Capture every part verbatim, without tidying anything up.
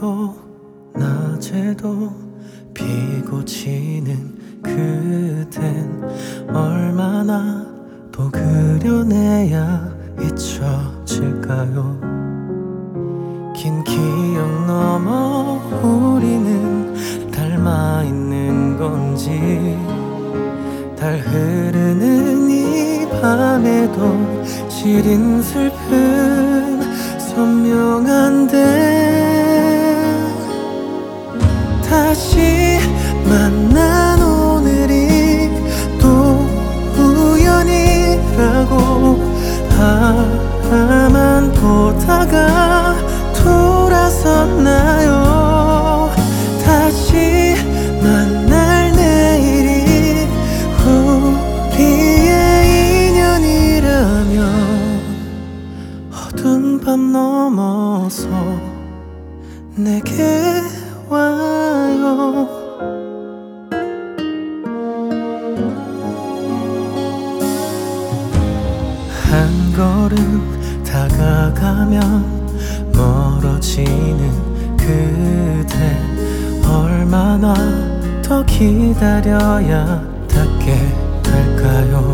밤에도 낮에도 피고 지는 그댄 얼마나 또 그려내야 잊혀질까요? 긴 기억 넘어 우리는 닮아있는 건지 달 흐르는 이 밤에도 시린 슬픈 선명한데 다시 만난 오늘이 또 우연이라고 바라만 보다가 돌아섰나요? 다시 만날 내일이 우리의 인연이라면 어두운 밤 넘어서 내게 와요. 한 걸음 다가가면 멀어지는 그대 얼마나 더 기다려야 닿게 될까요?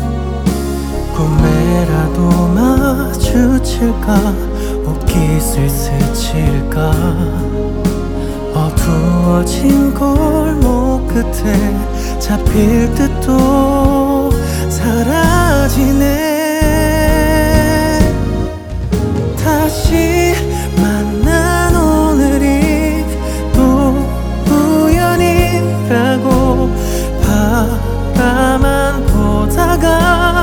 꿈에라도 마주칠까 옷깃을 스칠까 어두워진 골목 끝에 잡힐 듯도 사라지네. 다시 만난 오늘이 또 우연이라고 바라만 보다가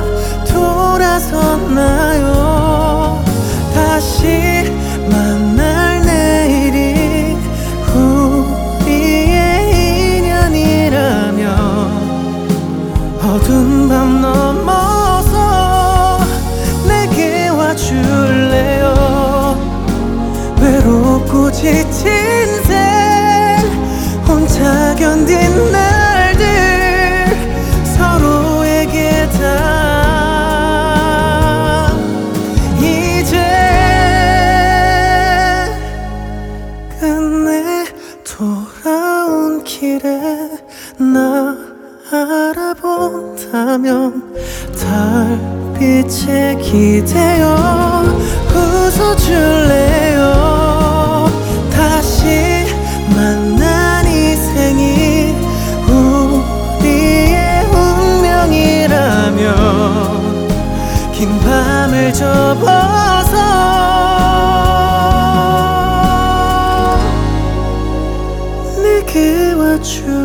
돌아섰나요? 다시 만날 내일이 우리의 인연이라면 어두운 밤 넘어서 내게 와줄래요? 외롭고 지친 생 혼자 견딘 날들 서로에게 다 이제 끝내 돌아온 길에 나 알아본다면 달빛에 기대어 웃어줄래요? 다시 만난 이 생이 우리의 운명이라면 긴 밤을 접어서 내게 와줘.